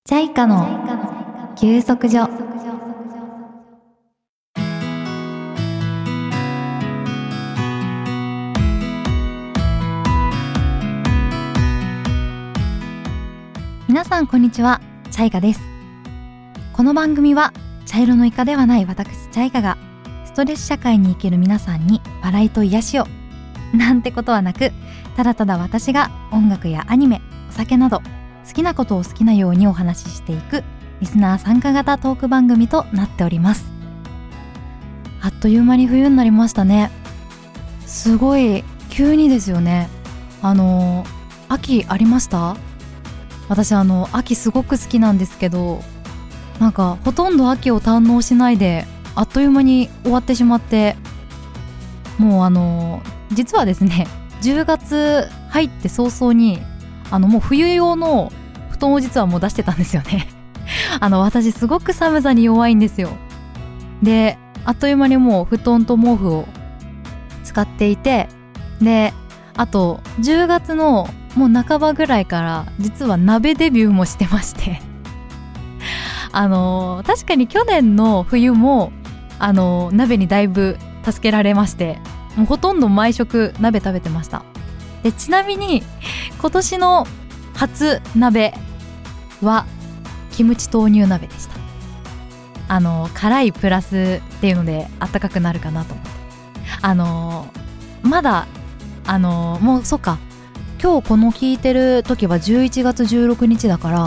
ジャイカの休息所。皆さんこんにちは、チャイカです。この番組は茶色のイカではない私チャイカがストレス社会に生きる皆さんに笑いと癒しをなんてことはなく、ただただ私が音楽やアニメ、お酒など好きなことを好きなようにお話ししていくリスナー参加型トーク番組となっております。あっという間に冬になりましたね。すごい急にですよね。秋ありました？私秋すごく好きなんですけど、なんかほとんど秋を堪能しないであっという間に終わってしまって、もう実はですね、10月入って早々にもう冬用の布団を実はもう出してたんですよね私すごく寒さに弱いんですよ。で、あっという間にもう布団と毛布を使っていて、であと10月のもう半ばぐらいから実は鍋デビューもしてまして確かに去年の冬も鍋にだいぶ助けられまして、もうほとんど毎食鍋食べてました。で、ちなみに今年の初鍋はキムチ豆乳鍋でした。辛いプラスっていうのであったかくなるかなと思って、まだもうそっか、今日この聞いてる時は11月16日だから、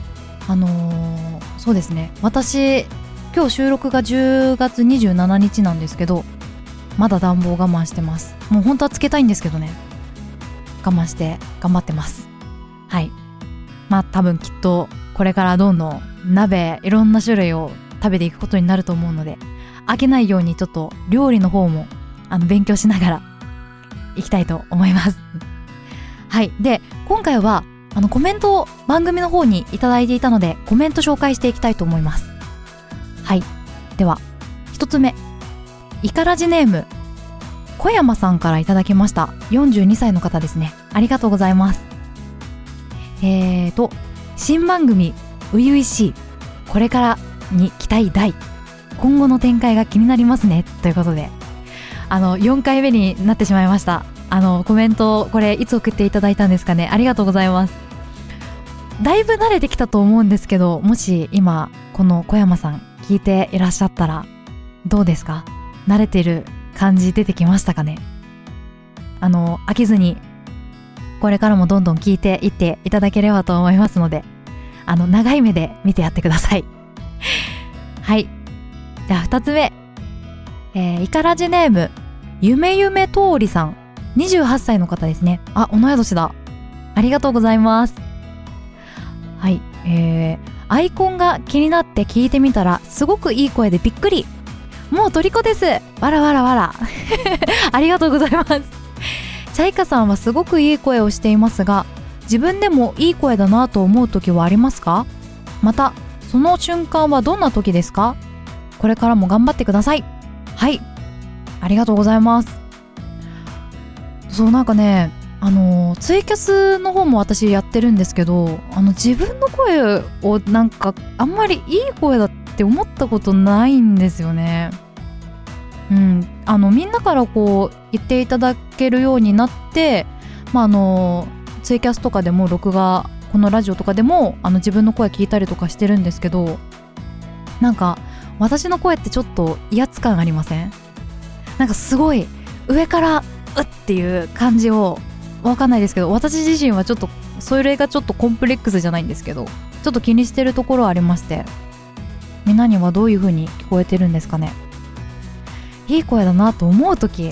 そうですね、私今日収録が10月27日なんですけど、まだ暖房我慢してます。もう本当はつけたいんですけどね、我慢して頑張ってます。はい。まあ多分きっとこれからどんどん鍋いろんな種類を食べていくことになると思うので、飽きないようにちょっと料理の方も勉強しながらいきたいと思いますはい。で、今回はコメントを番組の方にいただいていたので、コメント紹介していきたいと思います。はい。では一つ目、イカラジネーム小山さんからいただきました。42歳の方ですね。ありがとうございます。新番組初々しい、これからに期待大、今後の展開が気になりますね、ということで4回目になってしまいました。コメント、これいつ送っていただいたんですかね。ありがとうございます。だいぶ慣れてきたと思うんですけど、もし今この小山さん聞いていらっしゃったらどうですか？慣れてる感じ出てきましたかね。飽きずにこれからもどんどん聞いていっていただければと思いますので、長い目で見てやってくださいはい。じゃあ2つ目、イカラジネームゆめゆめとおりさん、28歳の方ですね。あ、同い年だ。ありがとうございます。はい。アイコンが気になって聞いてみたら、すごくいい声でびっくり、もう虜です。わらわらわらありがとうございます。チャイカさんはすごくいい声をしていますが、自分でもいい声だなと思う時はありますか？またその瞬間はどんな時ですか？これからも頑張ってください。はい、ありがとうございます。そう、なんかね、ツイキャスの方も私やってるんですけど、自分の声をなんかあんまりいい声だって思ったことないんですよね。みんなからこう言っていただけるようになって、ツイキャスとかでも録画、このラジオとかでも自分の声聞いたりとかしてるんですけど、なんか私の声ってちょっと威圧感ありません？なんかすごい上からうっていう感じを、わかんないですけど、私自身はちょっとそれがちょっとコンプレックスじゃないんですけど、ちょっと気にしてるところありまして、みんなにはどういう風に聞こえてるんですかね。いい声だなと思うとき、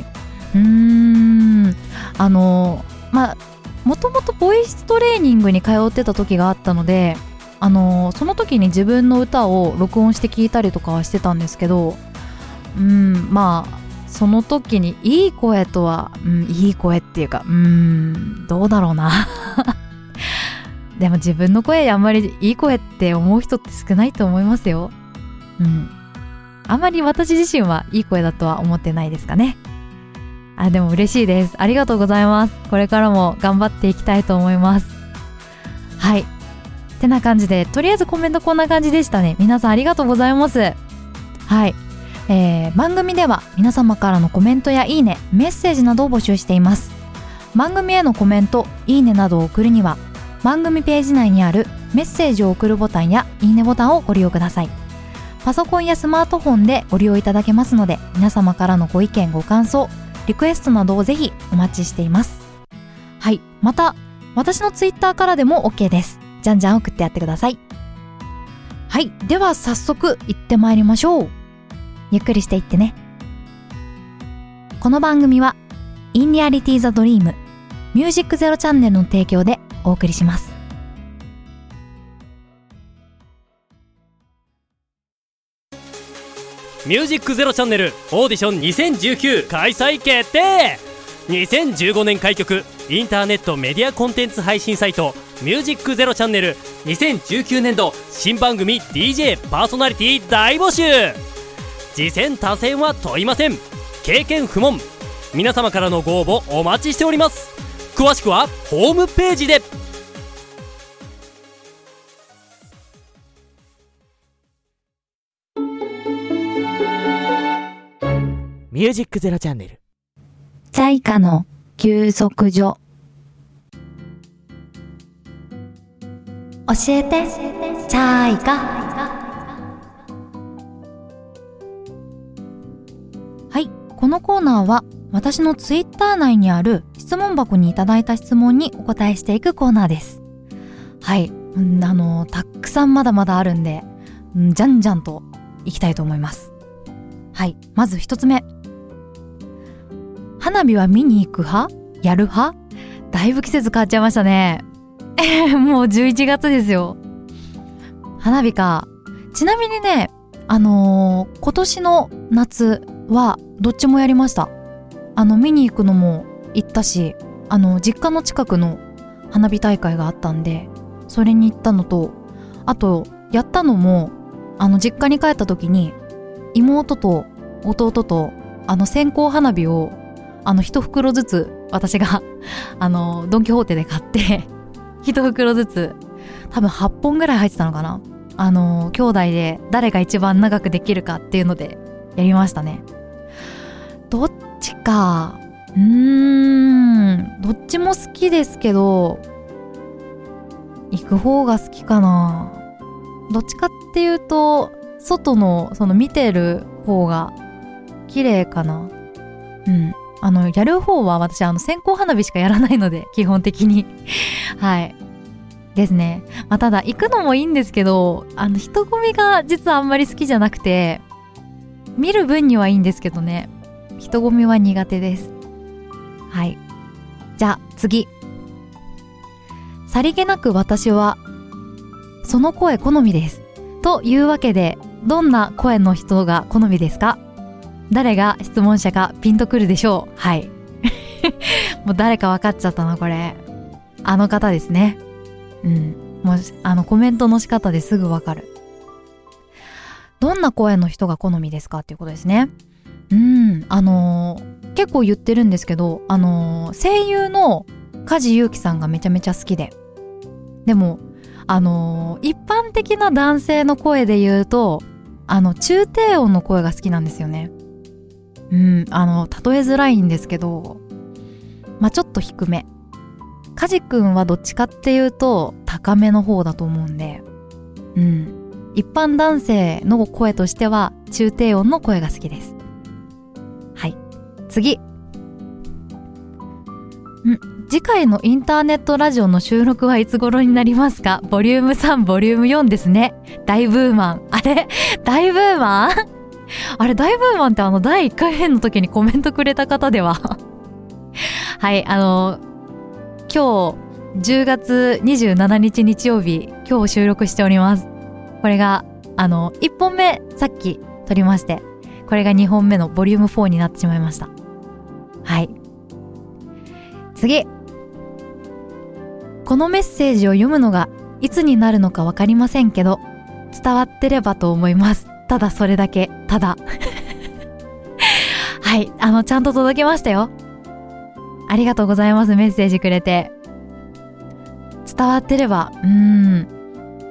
もともとボイストレーニングに通ってた時があったので、その時に自分の歌を録音して聞いたりとかはしてたんですけど、その時にいい声とは、いい声っていうか、どうだろうなでも自分の声あんまりいい声って思う人って少ないと思いますよ。あんまり私自身はいい声だとは思ってないですかね。でも嬉しいです。ありがとうございます。これからも頑張っていきたいと思います。はい。 てな感じで、とりあえずコメントこんな感じでしたね。皆さんありがとうございます。はい、番組では皆様からのコメントやいいね、メッセージなどを募集しています。番組へのコメント、いいねなどを送るには番組ページ内にあるメッセージを送るボタンやいいねボタンをご利用ください。パソコンやスマートフォンでご利用いただけますので、皆様からのご意見ご感想、リクエストなどをぜひお待ちしています。はい、また私のツイッターからでも OK です。じゃんじゃん送ってやってください。はい、では早速行ってまいりましょう。ゆっくりしていってね。この番組はインリアリティザドリームミュージックゼロチャンネルの提供でお送りします。 ミュージックゼロチャンネルオーディション2019開催決定。2015年開局インターネットメディアコンテンツ配信サイトミュージックゼロチャンネル2019年度新番組 DJ パーソナリティ大募集。次戦他戦は問いません。経験不問。皆様からのご応募お待ちしております。詳しくはホームページで。ミュージックゼロチャンネルチャイカの休息所。教えてチャイカ。はい、このコーナーは私のツイッター内にある質問箱にいただいた質問にお答えしていくコーナーです。はい、たくさんまだまだあるんで、じゃんじゃんといきたいと思います。はい、まず一つ目。花火は見に行く派？やる派？だいぶ季節変わっちゃいましたね。もう11月ですよ。花火か。ちなみにね、今年の夏はどっちもやりました。見に行くのも行ったし、実家の近くの花火大会があったんで、それに行ったのと、あと、やったのも、実家に帰った時に、妹と弟と、線香花火を、一袋ずつ、私が、ドンキホーテで買って、一袋ずつ、多分8本ぐらい入ってたのかな。兄弟で誰が一番長くできるかっていうので、やりましたね。どっちか、どっちも好きですけど、行く方が好きかな。どっちかっていうと、外の、見てる方が、綺麗かな。やる方は私、線香花火しかやらないので、基本的に。はい。ですね。まあ、ただ、行くのもいいんですけど、人混みが実はあんまり好きじゃなくて、見る分にはいいんですけどね。人混みは苦手です。はい。じゃあ、次。さりげなく私は、その声好みです。というわけで、どんな声の人が好みですか？誰が質問者かピンとくるでしょう。はい。もう誰か分かっちゃったな、これ。あの方ですね。もう、コメントの仕方ですぐ分かる。どんな声の人が好みですかっていうことですね。結構言ってるんですけど、声優の梶裕貴さんがめちゃめちゃ好きで。でも、一般的な男性の声で言うと、中低音の声が好きなんですよね。例えづらいんですけど、ちょっと低め。カジ君はどっちかっていうと高めの方だと思うんで、一般男性の声としては中低音の声が好きです。はい、次。次回のインターネットラジオの収録はいつ頃になりますか？ボリューム3、ボリューム4ですね。大ブーマン。あれ大ブーマンあれ大ブーマンって第1回目の時にコメントくれた方でははい、今日10月27日日曜日、今日収録しております。これが1本目さっき撮りまして、これが2本目のボリューム4になってしまいました。はい、次。このメッセージを読むのがいつになるのかわかりませんけど、伝わってればと思います。ただそれだけ。ただはい、ちゃんと届きましたよ。ありがとうございます。メッセージくれて。伝わってれば、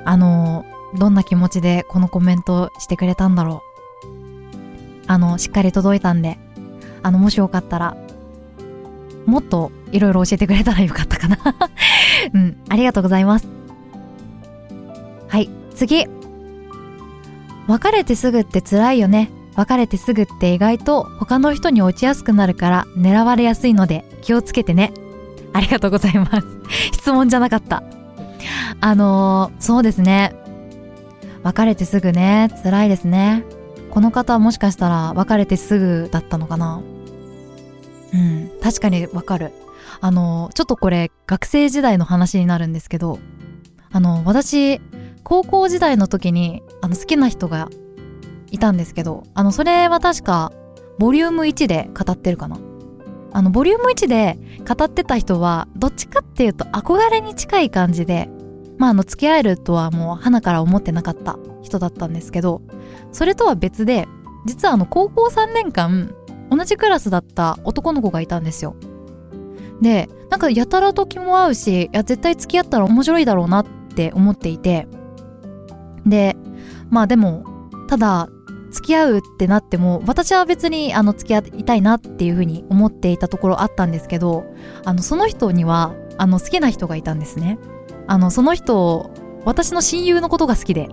どんな気持ちでこのコメントしてくれたんだろう。しっかり届いたんで、もしよかったらもっといろいろ教えてくれたらよかったかなありがとうございます。はい、次。別れてすぐって辛いよね。別れてすぐって意外と他の人に落ちやすくなるから狙われやすいので気をつけてね。ありがとうございます。質問じゃなかった。そうですね。別れてすぐね、辛いですね。この方はもしかしたら別れてすぐだったのかな。確かにわかる。ちょっとこれ学生時代の話になるんですけど、私高校時代の時に好きな人がいたんですけど、それは確かボリューム1で語ってるかな。ボリューム1で語ってた人はどっちかっていうと憧れに近い感じで、付き合えるとはもう鼻から思ってなかった人だったんですけど、それとは別で実は高校3年間同じクラスだった男の子がいたんですよ。で、なんかやたらと気も合うし、いや絶対付き合ったら面白いだろうなって思っていて、ででもただ付き合うってなっても私は別に付き合いたいなっていう風に思っていたところあったんですけど、その人には好きな人がいたんですね。その人、私の親友のことが好きで、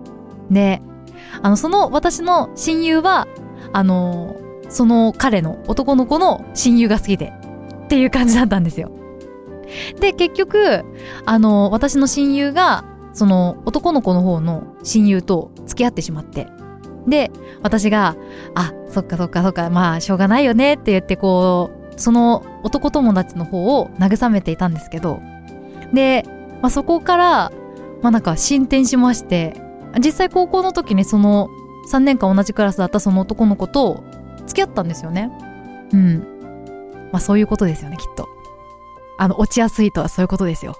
その私の親友はその彼の男の子の親友が好きでっていう感じだったんですよ。で、結局私の親友がその男の子の方の親友と付き合ってしまって、で、私がそっかしょうがないよねって言ってその男友達の方を慰めていたんですけど、で、そこからなんか進展しまして、実際高校の時にその3年間同じクラスだったその男の子と付き合ったんですよね。そういうことですよね、きっと。落ちやすいとはそういうことですよ。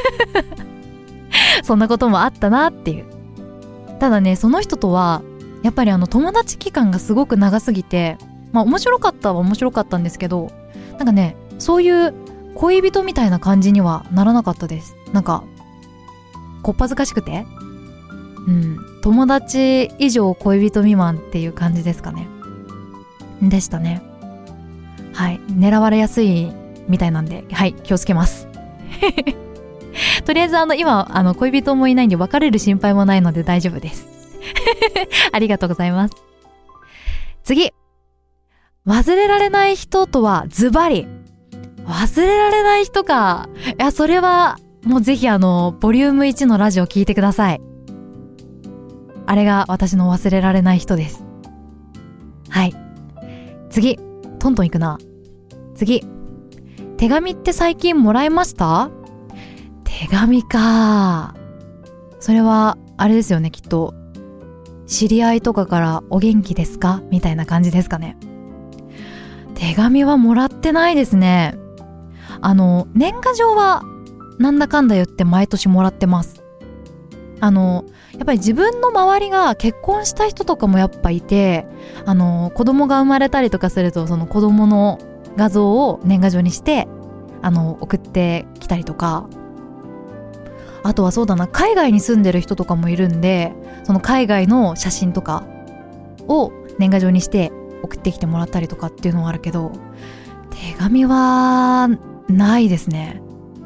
そんなこともあったなっていう。ただね、その人とはやっぱり友達期間がすごく長すぎて、面白かったは面白かったんですけど、なんかね、そういう恋人みたいな感じにはならなかったです。なんかこっぱずかしくて、友達以上恋人未満っていう感じですかね。でしたね。はい、狙われやすいみたいなんで、はい、気をつけます。とりあえず今恋人もいないんで別れる心配もないので大丈夫です。ありがとうございます。次。忘れられない人とはズバリ。忘れられない人か。いや、それはもうぜひボリューム1のラジオ聞いてください。あれが私の忘れられない人です。はい。次。トントンいくな。次。手紙って最近もらいました？手紙か。それはあれですよね、きっと知り合いとかからお元気ですかみたいな感じですかね。手紙はもらってないですね。年賀状はなんだかんだ言って毎年もらってます。やっぱり自分の周りが結婚した人とかもやっぱいて、子供が生まれたりとかするとその子供の画像を年賀状にして送ってきたりとか、あとはそうだな、海外に住んでる人とかもいるんで、その海外の写真とかを年賀状にして送ってきてもらったりとかっていうのはあるけど、手紙はないですね。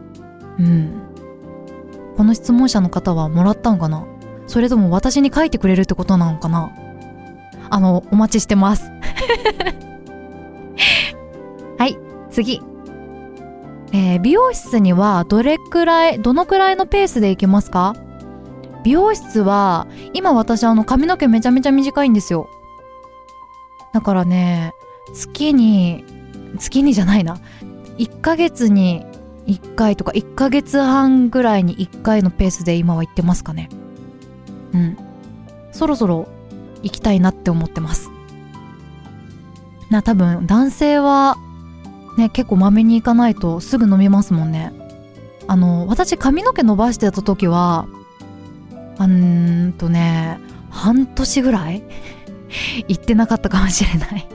この質問者の方はもらったのかな、それとも私に書いてくれるってことなのかな。お待ちしてます。はい、次。美容室にはどのくらいのペースで行けますか？美容室は今私髪の毛めちゃめちゃ短いんですよ。だからね、月にじゃないな、1ヶ月に1回とか1ヶ月半ぐらいに1回のペースで今は行ってますかね。そろそろ行きたいなって思ってます。多分男性はね、結構まめに行かないとすぐ飲みますもんね。私髪の毛伸ばしてた時は半年ぐらい行ってなかったかもしれない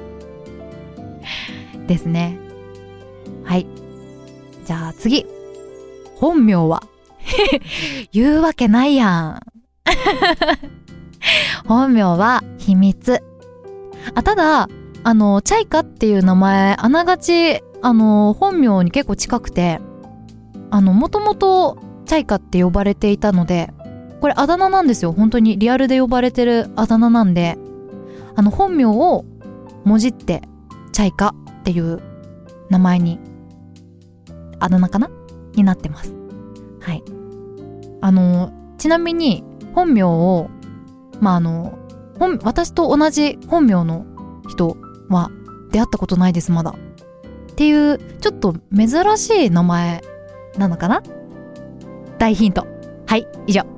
ですね。はい、じゃあ次。本名は言うわけないやん。本名は秘密。ただチャイカっていう名前あながち本名に結構近くて、もともとチャイカって呼ばれていたので、これあだ名なんですよ。本当にリアルで呼ばれてるあだ名なんで、本名をもじってチャイカっていう名前に、あだ名かなになってます。はい。ちなみに本名を私と同じ本名の人は出会ったことないです、まだ。っていうちょっと珍しい名前なのかな。大ヒント。はい、以上。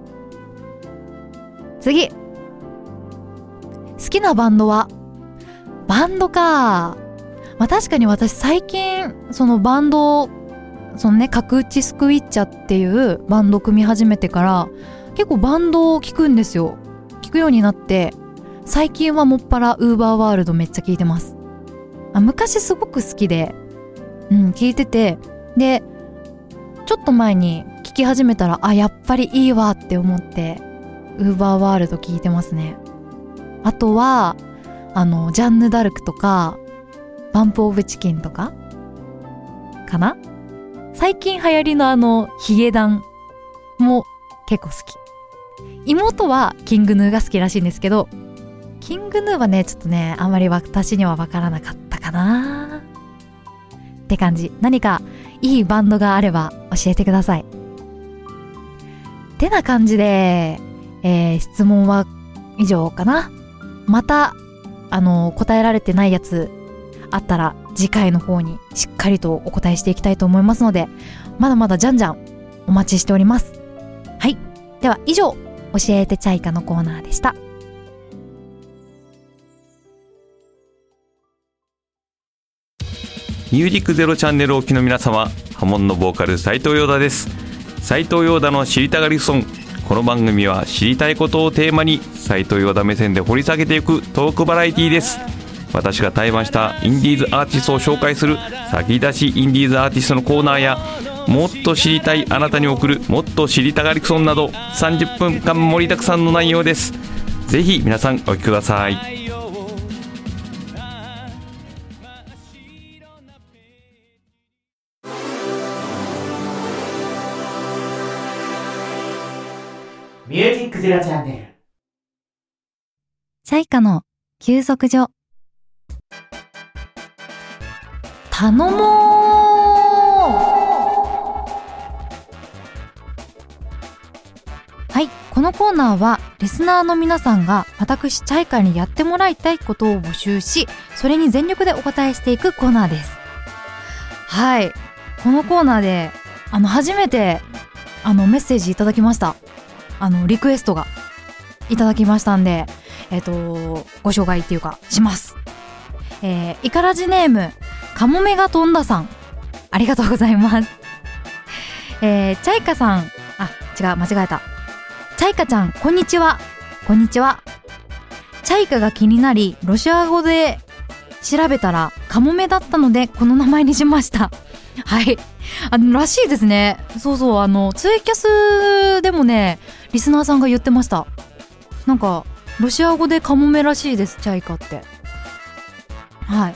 次。好きなバンドは、バンドか。確かに私最近そのバンド、角打ちスクイッチャっていうバンド組み始めてから結構バンドを聴くんですよ。聴くようになって、最近はもっぱらウーバーワールドめっちゃ聴いてます。昔すごく好きで聴いてて、でちょっと前に聴き始めたらやっぱりいいわって思ってウーバーワールド聴いてますね。あとはジャンヌ・ダルクとかバンプ・オブ・チキンとかかな。最近流行りのヒゲダンも結構好き。妹はキングヌーが好きらしいんですけど、キングヌーはねちょっとねあまり私には分からなかったかなって感じ。何かいいバンドがあれば教えてください。てな感じで、質問は以上かな。また答えられてないやつあったら次回の方にしっかりとお答えしていきたいと思いますので、まだまだじゃんじゃんお待ちしております。はい、では以上、教えてチャイカのコーナーでした。 ミュージックゼロチャンネルをお聞きの皆様、ハモンのボーカル斉藤陽太です。斉藤陽太の知りたがりソン。この番組は知りたいことをテーマに斉藤陽太目線で掘り下げていくトークバラエティーです。私が対バンしたインディーズアーティストを紹介する先出しインディーズアーティストのコーナーや、もっと知りたいあなたに送るもっと知りたがりソンなど30分間盛りだくさんの内容です。ぜひ皆さんお聞きください。 ミュージックゼロチャンネル。 チャイカの休息所。頼もう。はい、このコーナーはリスナーの皆さんが私チャイカにやってもらいたいことを募集し、それに全力でお答えしていくコーナーです。はい、このコーナーで初めてメッセージいただきました。リクエストがいただきましたんで、ご紹介っていうかします。イカラジネームカモメが飛んださん、ありがとうございます。チャイカさん、間違えた。チャイカちゃん、こんにちは。こんにちは。チャイカが気になりロシア語で調べたらカモメだったのでこの名前にしました。はい、らしいですね。そうそう、ツイキャスでもねリスナーさんが言ってました。なんかロシア語でカモメらしいです、チャイカって。はい、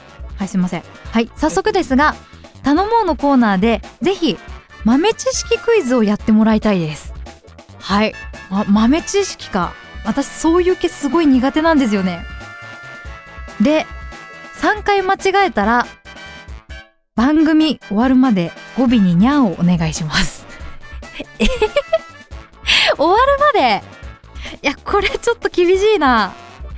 すいません。はい、早速ですが頼もうのコーナーでぜひ豆知識クイズをやってもらいたいです。はい、豆知識か。私そういう系すごい苦手なんですよね。で3回間違えたら番組終わるまで語尾ににゃんをお願いします。終わるまで、いやこれちょっと厳しいな。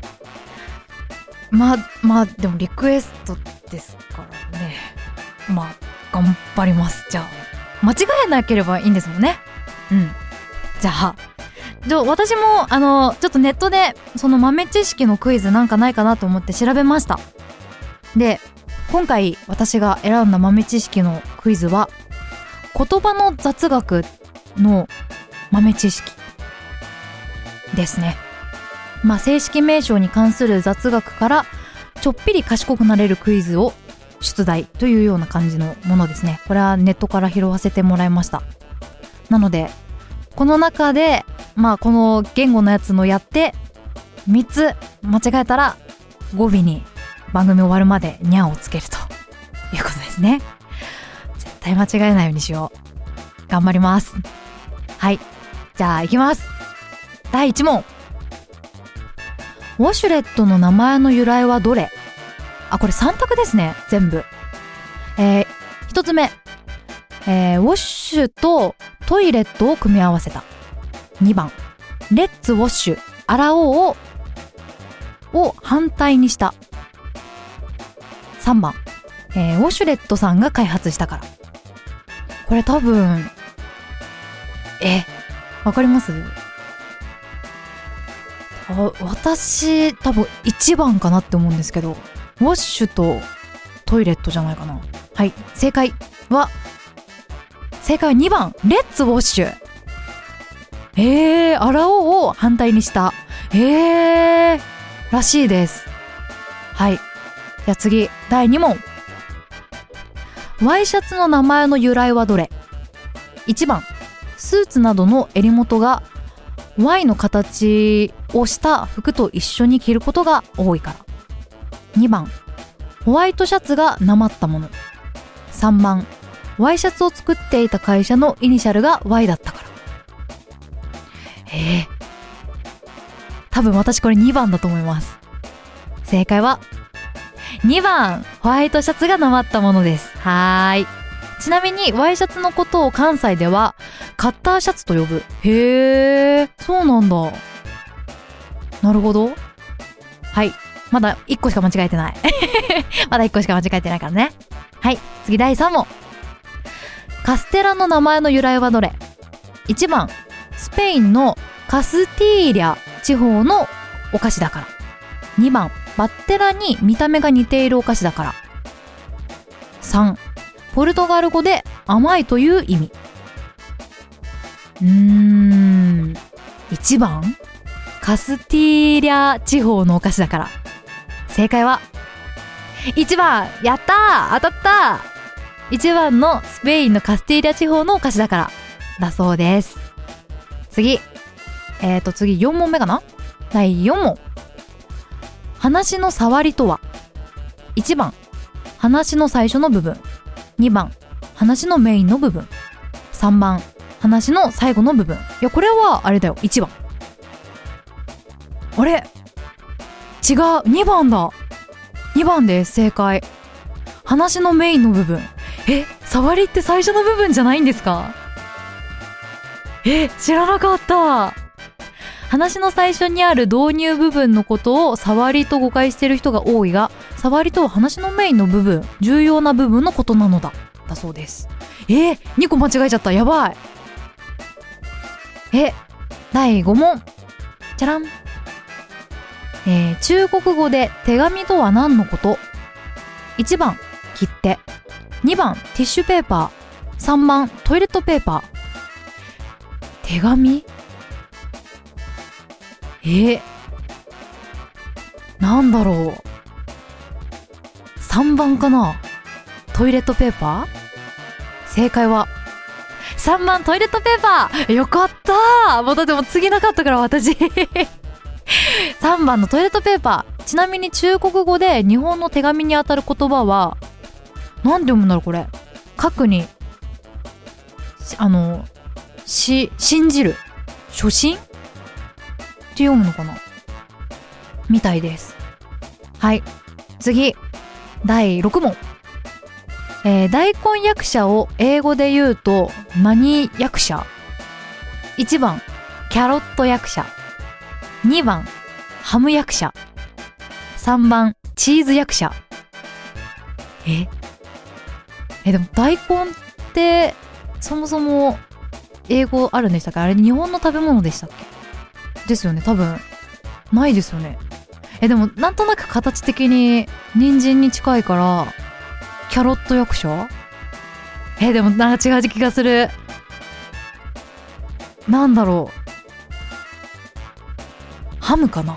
まあでもリクエストですからね。頑張ります。じゃあ間違えなければいいんですもんね。じゃあ私もちょっとネットでその豆知識のクイズなんかないかなと思って調べました。で今回私が選んだ豆知識のクイズは言葉の雑学の豆知識ですね。正式名称に関する雑学からちょっぴり賢くなれるクイズを出題というような感じのものですね。これはネットから拾わせてもらいました。なのでこの中でこの言語のやつのやって3つ間違えたら語尾に番組終わるまでにゃんをつけるということですね。絶対間違えないようにしよう。頑張ります。はい、じゃあ行きます。第1問。ウォシュレットの名前の由来はどれ？これ3択ですね、全部。1つ目、ウォッシュとトイレットを組み合わせた。2番、レッツウォッシュ、洗おうを反対にした。3番、ウォシュレットさんが開発したから。これ多分わかります？私多分1番かなって思うんですけど、ウォッシュとトイレットじゃないかな。はい、正解は2番、レッツウォッシュ。洗おうを反対にした。らしいです。はい、じゃあ次、第2問。ワイシャツの名前の由来はどれ？ 1 番、スーツなどの襟元が Y の形をした服と一緒に着ることが多いから。2番、ホワイトシャツがなまったもの。3番、ワイシャツを作っていた会社のイニシャルが Y だったから。多分私これ2番だと思います。正解は2番、ホワイトシャツがなまったものです。はーい。ちなみにワイシャツのことを関西ではカッターシャツと呼ぶ。そうなんだ。なるほど。はい、まだ1個しか間違えてないまだ1個しか間違えてないからね。はい、次第3問。カステラの名前の由来はどれ？ 1 番、スペインのカスティーリャ地方のお菓子だから。2番、バッテラに見た目が似ているお菓子だから。3、ポルトガル語で甘いという意味。1番、カスティーリャ地方のお菓子だから。正解は1番。やったー、当たったー。1番のスペインのカスティーリャ地方のお菓子だからだそうです。次4問目かな。第4問。話の触りとは？ 1 番、話の最初の部分。2番、話のメインの部分。3番、話の最後の部分。いや、これはあれだよ、1番。あれ？違う、2番だ。2番です、正解。話のメインの部分。触りって最初の部分じゃないんですか？知らなかった。話の最初にある導入部分のことを触りと誤解している人が多いが、触りとは話のメインの部分、重要な部分のことなのだそうです。2個間違えちゃった。やばい。第5問。じゃらん。中国語で手紙とは何のこと？ 1 番、切手。2番、ティッシュペーパー。3番、トイレットペーパー。手紙？なんだろう。3番かな。トイレットペーパー？正解は3番、トイレットペーパー。よかったー。もうだっても次なかったから私3番のトイレットペーパー。ちなみに中国語で日本の手紙にあたる言葉はなんで読むんだろうこれ。書くに信じる、初心って読むのかなみたいです。はい、次第6問。大根役者を英語で言うと何役者？ 1 番、キャロット役者。2番、ハム役者。3番、チーズ役者。でも大根ってそもそも英語あるんでしたっけ？あれ日本の食べ物でしたっけ？ですよね、多分ないですよね。でもなんとなく形的に人参に近いからキャロット役者？でもなんか違う気がする。なんだろう、ハムかな。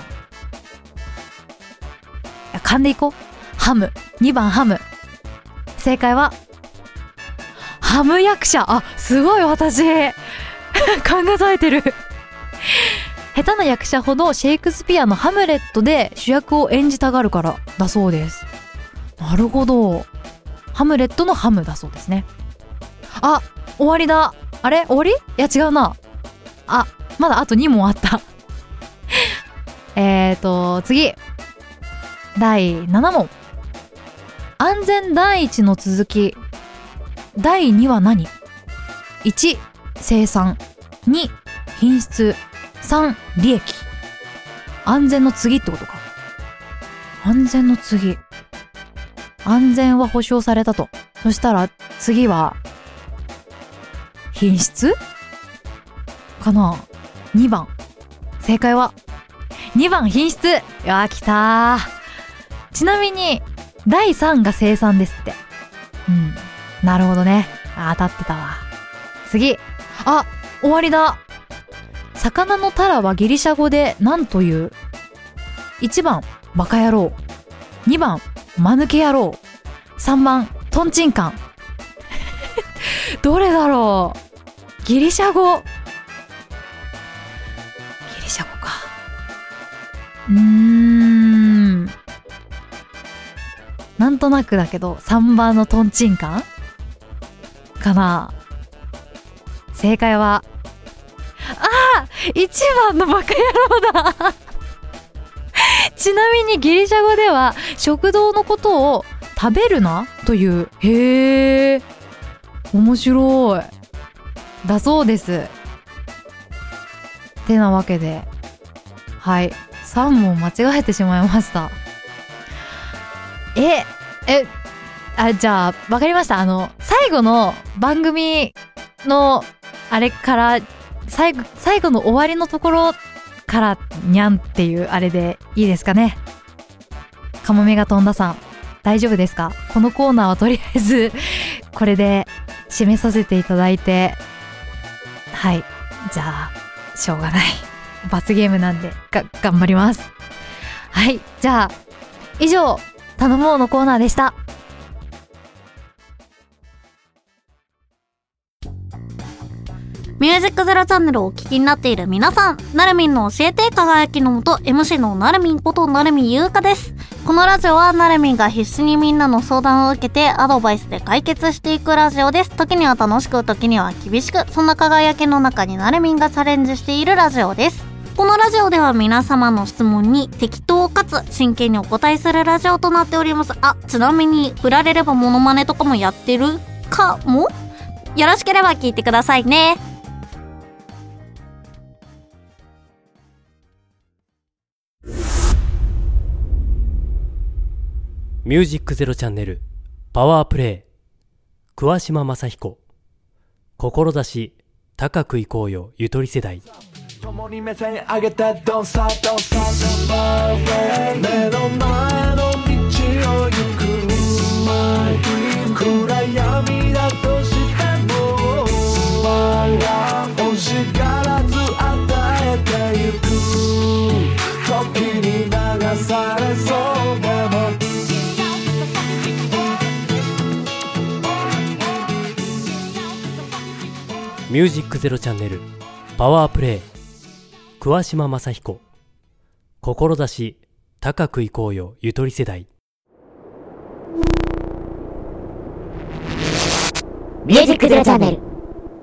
噛んでいこう。ハム。2番ハム。正解はハム役者。すごい私考えてる。下手な役者ほどシェイクスピアのハムレットで主役を演じたがるからだそうです。なるほど。ハムレットのハムだそうですね。あ、終わりだ。あれ終わり？いや違うな。あ、まだあと2問あった。次。第7問。安全第一の続き。第2は何？ 1. 生産。2. 品質。3. 利益。安全の次ってことか。安全の次。安全は保証されたと。そしたら次は品質かな。2番。正解は2番品質。や来たー。ちなみに第3が生産ですって。なるほどね。当たってたわ。次。あ、終わりだ。魚のタラはギリシャ語で何という？ 1 番バカ野郎。2番間抜け野郎。3番トンチンカン。どれだろう。ギリシャ語。ギリシャ語か。なんとなくだけど3番のトンチンカンかな。正解は1番のバカ野郎だ。ちなみにギリシャ語では食堂のことを食べるなという。へー、面白いだそうです。てなわけで、はい、3問間違えてしまいました。じゃあわかりました。最後の番組のあれから最後の終わりのところからにゃんっていうあれでいいですかね。カモメが飛んださん、大丈夫ですか？このコーナーはとりあえずこれで締めさせていただいて、はい、じゃあしょうがない、罰ゲームなんで頑張ります。はい、じゃあ以上頼もうのコーナーでした。 ミュージックゼロチャンネルをお聞きになっている皆さん、なるみんの教えて輝きのもと MC のなるみんことなるみゆうかです。このラジオはなるみんが必死にみんなの相談を受けてアドバイスで解決していくラジオです。時には楽しく、時には厳しく、そんな輝きの中になるみんがチャレンジしているラジオです。このラジオでは皆様の質問に適当かつ真剣にお答えするラジオとなっております。ちなみに振られればモノマネとかもやってるかも。よろしければ聞いてくださいね。 ミュージックゼロチャンネルパワープレイ。桑島正彦。志高くいこうよゆとり世代。 共に目線上げて Don't stop Don't stop My way 目の前の道を行く My dream 暗闇だとしても My love 欲しがらず与えてゆく時に流されそうでもミュージックゼロチャンネルパワープレイ。桑島正彦。志高くいこうよゆとり世代。 ミュージックゼロチャンネル。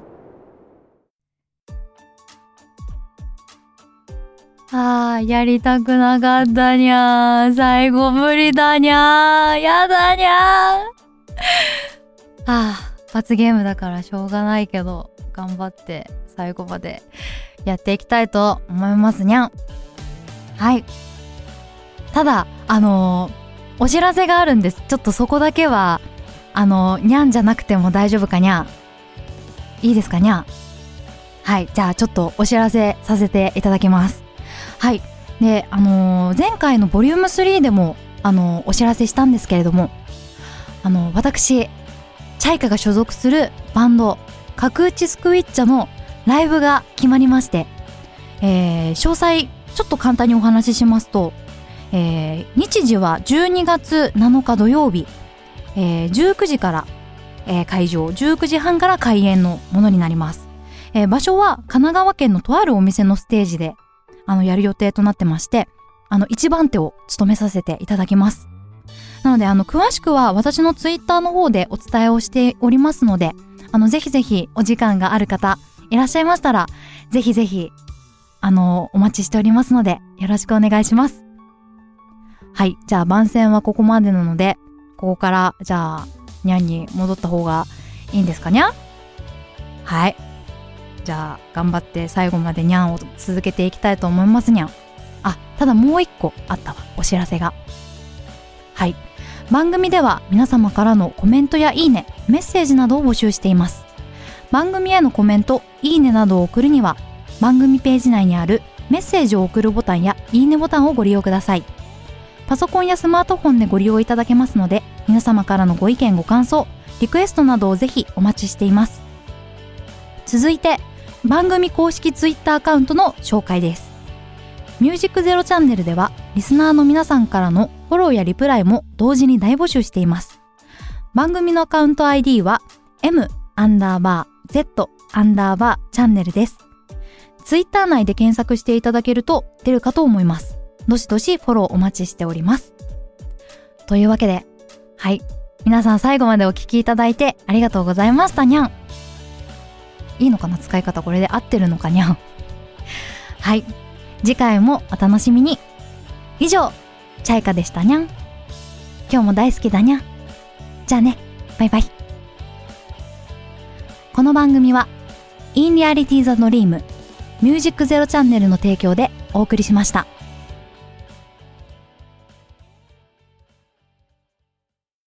やりたくなかったにゃー。最後無理だにゃー。やだにゃー。罰ゲームだからしょうがないけど、頑張って最後までやっていきたいと思いますにゃん。はい。ただお知らせがあるんです。ちょっとそこだけはにゃんじゃなくても大丈夫かにゃん。いいですかにゃん。はい、じゃあちょっとお知らせさせていただきます。はい。で前回のボリューム3でもお知らせしたんですけれども、私チャイカが所属するバンド角打ちスクイッチャのライブが決まりまして、詳細ちょっと簡単にお話ししますと、日時は12月7日土曜日、19時から、会場19時半から開演のものになります。 場所は神奈川県のとあるお店のステージでやる予定となってまして、一番手を務めさせていただきます。なので詳しくは私のツイッターの方でお伝えをしておりますので、ぜひぜひお時間がある方いらっしゃいましたら、ぜひぜひお待ちしておりますので、よろしくお願いします。はい、じゃあ番宣はここまでなので、ここからじゃあにゃんに戻った方がいいんですかにゃん。はい、じゃあ頑張って最後までにゃんを続けていきたいと思いますにゃん。ただもう一個あったわ、お知らせが。はい、番組では皆様からのコメントやいいね、メッセージなどを募集しています。番組へのコメント、いいねなどを送るには、番組ページ内にあるメッセージを送るボタンやいいねボタンをご利用ください。パソコンやスマートフォンでご利用いただけますので、皆様からのご意見ご感想、リクエストなどをぜひお待ちしています。続いて番組公式ツイッターアカウントの紹介です。ミュージックゼロチャンネルではリスナーの皆さんからのフォローやリプライも同時に大募集しています。番組のアカウント ID は M_Z_ チャンネルです。ツイッター内で検索していただけると出るかと思います。どしどしフォローお待ちしております。というわけで、はい、皆さん最後までお聞きいただいてありがとうございましたにゃん。いいのかな、使い方これで合ってるのかにゃん。はい、次回もお楽しみに。以上、チャイカでしたにゃん。今日も大好きだにゃん。じゃあね、バイバイ。この番組はIn Reality the Dreamミュージックゼロチャンネルの提供でお送りしました。